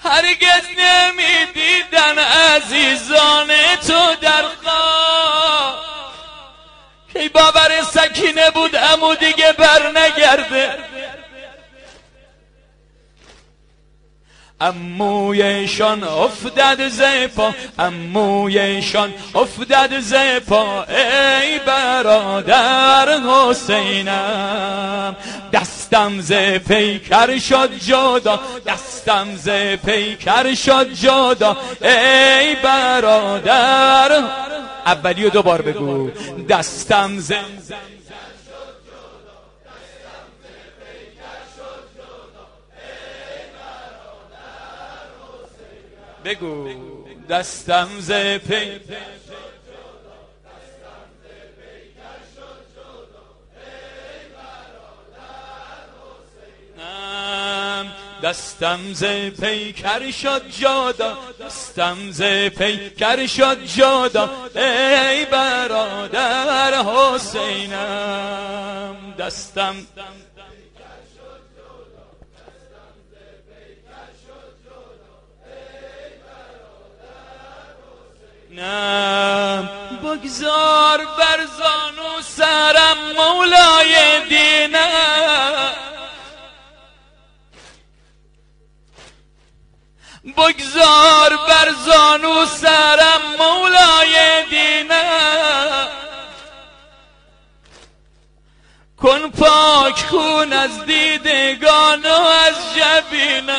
هرگز نمیدیدن عزیزان تو در خواب. کی باور سکینه بود عمو دیگه بر نگرده. عمویشان افتاد ز پا، عمویشان افتاد ز پا، ای برادر حسینم. دستم ز پیکر شد جدا، دستم ز پیکر شد جدا، ای برادر. اولیو دوبار بگو. دستم ز بگو. دستم ز پی دستم ز پیکر شد جدا، دستم ز پیکر شد جدا، ای برادر حسینم. دستم نه بگذار بر زانو سرم مولای دینم، بگذار بر زانو سرم مولای دینم. کن پاک خون از دیدگان و از جبینم.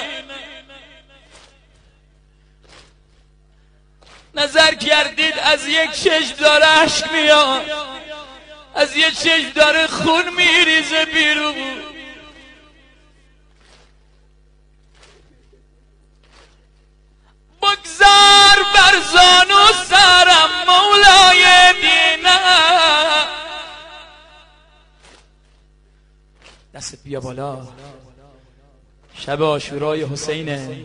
نظر کردید از یک چشم داره اشک میاد، از یک چشم داره خون میریزه بیرون. بگذار بر زانو سرم مولای دینم. دست بیا بالا. شب عاشورای حسینه.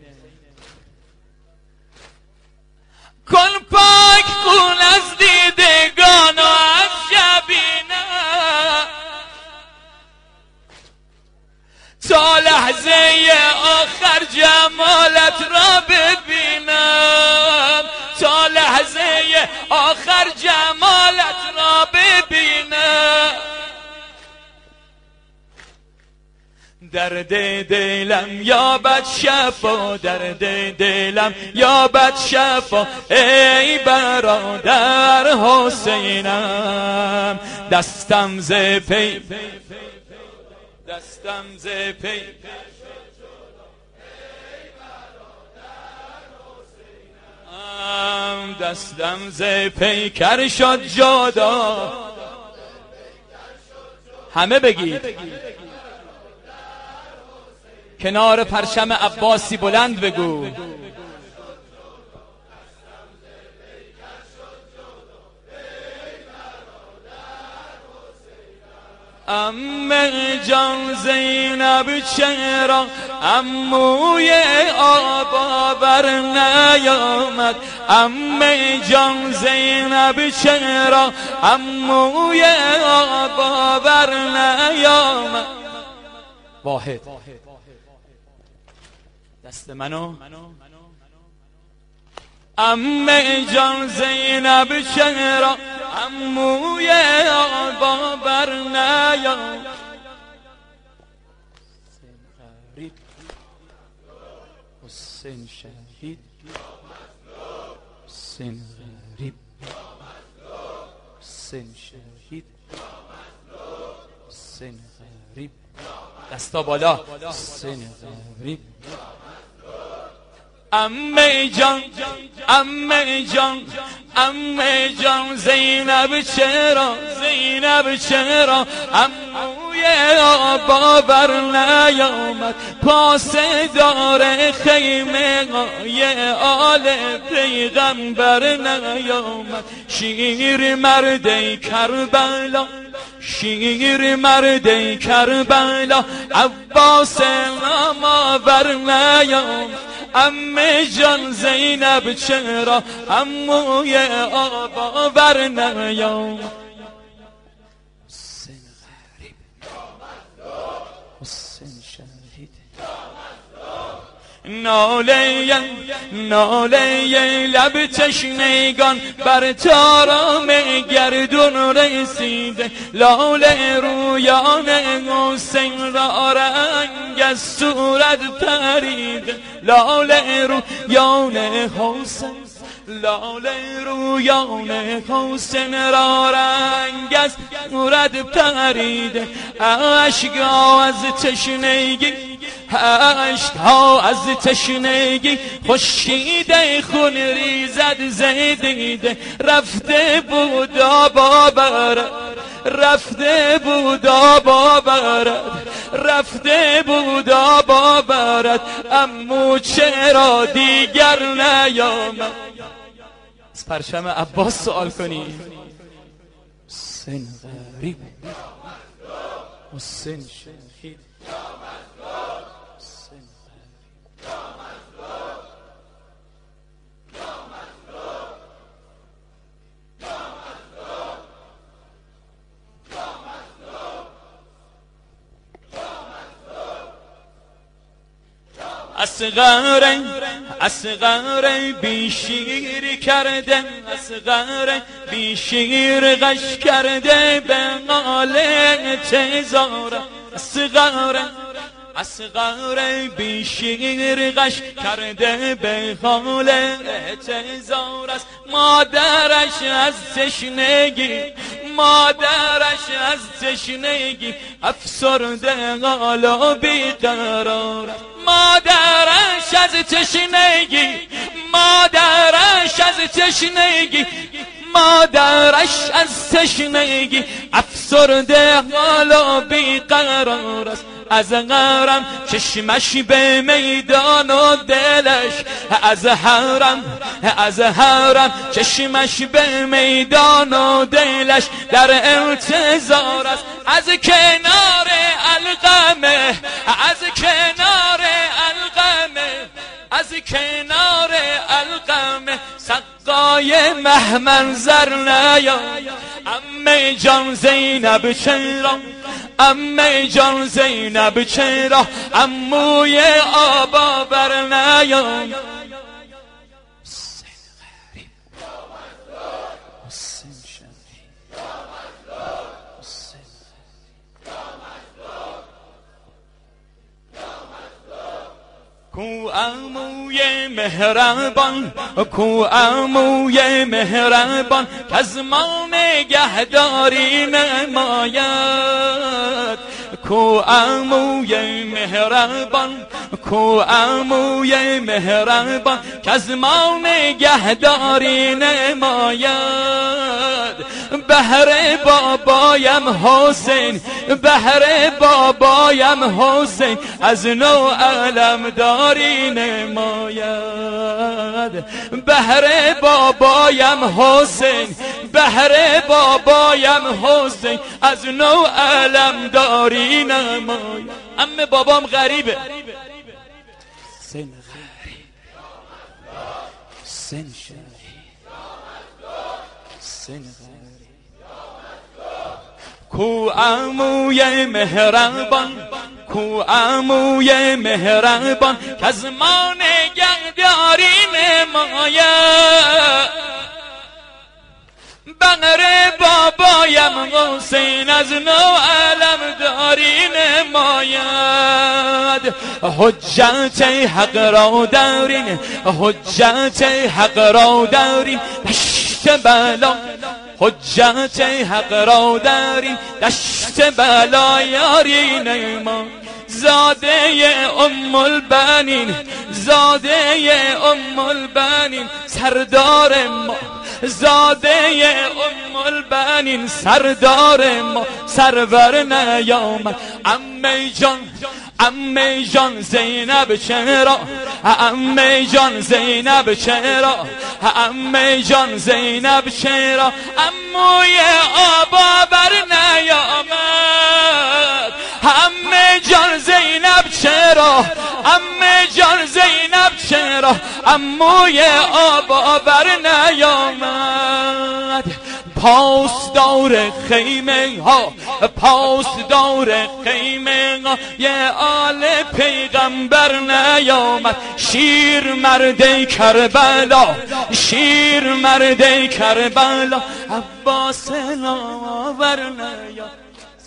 کن پاک خون از دیدگان و از جبینم. تا لحظه آخر جمالت را ببینم، تا لحظه آخر جمالت را ببینم. درد دلم یابد شفا، درد دلم یابد شفا، ای برادر حسینم. دستم ز پی دستم ز پی دستم ز پیکر شد جدا. همه بگید. کنار پرچم عباسی بلند بگو. عمه جان زینب چرا عموی آبا بر نیامد، عمه جان زینب چرا عموی آبا بر نیامد. واحد دست منو. عمه جان زینب چرا عموی آبا بر نیامد. حسین شهید، حسین غریب، حسین شهید، حسین غریب. دستا بالا. حسین غریب. عمه جان، عمه جان، عمه جان زینب چرا، زینب چرا عموی آبا بر نیامد. پاسدار خیمه های آل پیغمبر نیامد. شیر مرد کربلا، شیر مرد کربلا عباس نامآور نیامد. عمه جان زینب چرا عموی آبا بر نیامد. حسین غریب، حسین شهید، ناله لب تشنگان بر تارام گردون رسیده، لاله رویان حسین را رنگ از صورت پریده، لاله رویان حسین، لاله رویان حسین را رنگ از صورت پریده، اشک‌ها از تشنگی، اشک‌ها از تشنگی خشکیده، خون ریزد زدیده، رفته بود آب برد، رفته بود آب برد، رفته بود آب برد، اما چرا دیگر نیامد؟ از پرچم عباس سوال کنی. حسین غریب، حسین شهید، اصغر بی شیر کرده، اصغر بی شیر غش کرده، به قال اعتذار، اصغر بی شیر غش کرده، به قال اعتذار است. مادرش از تشنگی، مادرش از تشنگی افسرده حالا بیقرار است. مادرش از تشنگی، مادرش از تشنگی، مادرش از تشنگی افسرده حالا بیقرار است. از غرم چشمش به میدان و دلش، از حرم چشمش به میدان و دلش در انتظار است. از کنار القمه، از کنار القمه، از کنار القمه سقای مهمنظر نیا. عمه جان زینب چرا، عمه جان زینب چرا عموی آبا بر نیام؟ حسین غریب، حسین شهید، حسین کو عموی مهربان، کو عموی مهربان که از ما نگهداری نماید. کو عموی مهربان، کو عموی مهربان که از ما نگهداری نماید. بهر بابایم حسین، بهر بابایم حسین از نو علم داری نماید. بهر بابایم حسین، بهر بابایم حسین از نو علم داری نماید. اما بابام غریبه، حسین غریب، حسین شهید، حسین غریب. کو عموی مهربان، کو عموی مهربان که از ما نگهداری نماید. بغر بابایم حسین از نو علم داری نماید. حجت حق را دارین، حجت حق را دارین دشت بلا، حجت حق را دارین دشت بلا یارین ما. زاده ام البنین، زاده ام البنین سردار ما، زاده ام البنین سردار ما سرور نیامد. عمه جان، عمه جان زینب چرا، عمه جان زینب چرا، عمه جان زینب چرا عموی آبا بر نیامد. عمه جان زینب چرا، عمه جان زینب چرا عموی آبا بر نیامد. پاسدار خیمه ها، پاسدار خیمه ها، یه آل پیغمبر نیامد. شیر مرد کربلا، شیر مرد کربلا، عباس نامور نیامد.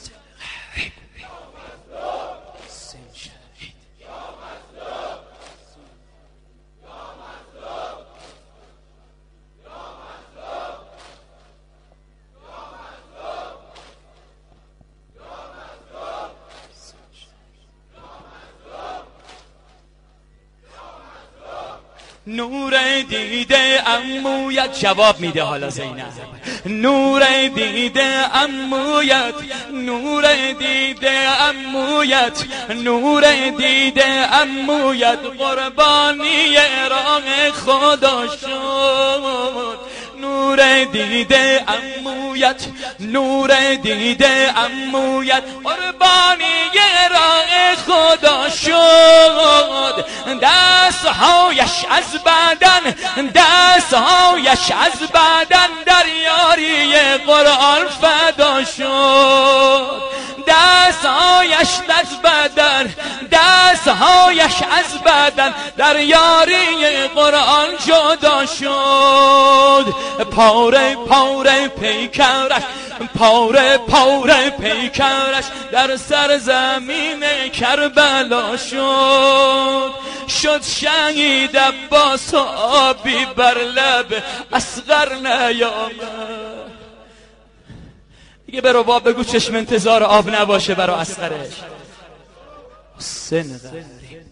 نور دیده عمویت، جواب میده حالا زینب. نور دیده عمویت، نور دیده عمویت، نور دیده عمویت، قربانی راه خدا شد. نور دیده عمویت، نور دیده عمویت، قربانی راه خدا شد. دستهایش از بدن، دستهایش از بدن در یاری قرآن فدا شد. دستهایش از بدن، دستهایش از بدن در یاری قرآن جدا شد. پاره پاره پیکرش، پاره پاره پیکرش در سرزمین کربلا شد. شد شهید عباس و آبی بر لب اصغر نیامد. دیگه به رباب بگو چشم انتظار آب نباشه برا اصغرش. حسین غریب،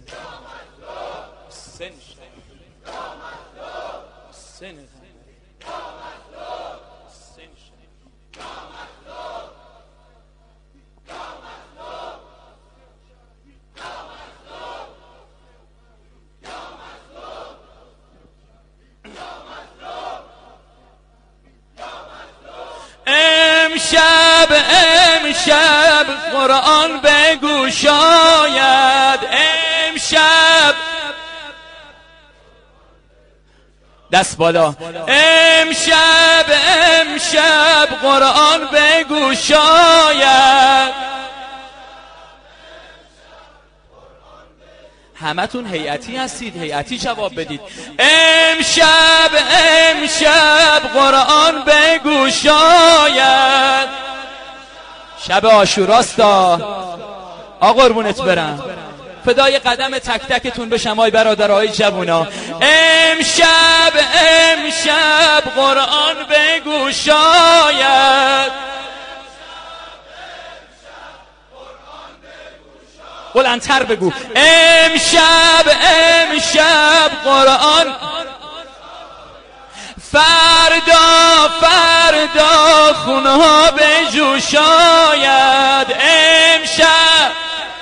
امشب قرآن بگو شاید، امشب دست بالا، امشب قرآن بگو شاید. همتون هیئتی هستید، هیئتی جواب بدید. امشب قرآن بگو شاید. شب عاشوراستا، آقا قربونت برم، فدای قدم تک تکتون بشم آی برادرهای جوونا. امشب قرآن بگو شاید. بلندتر بگو. امشب قرآن، فردا خونه ها به جو شاید. امشب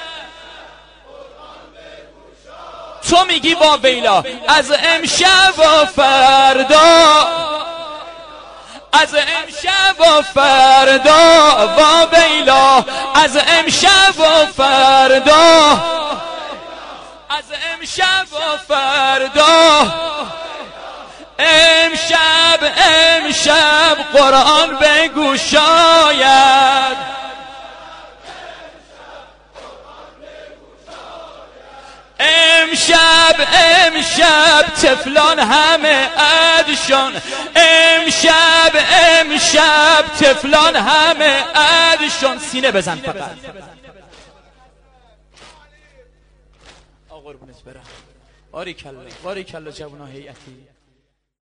تو میگی واویلا، از امشب و فردا، از امشب و فردا واویلا، از امشب و فردا، از امشب و فردا. امشب قرآن بگو شاید. امشب تفلان همه ادشان، امشب تفلان همه ادشان. سینه بزن فقط. آقا قربونت برم. باریکلا باریکلا جوونا هیئتی.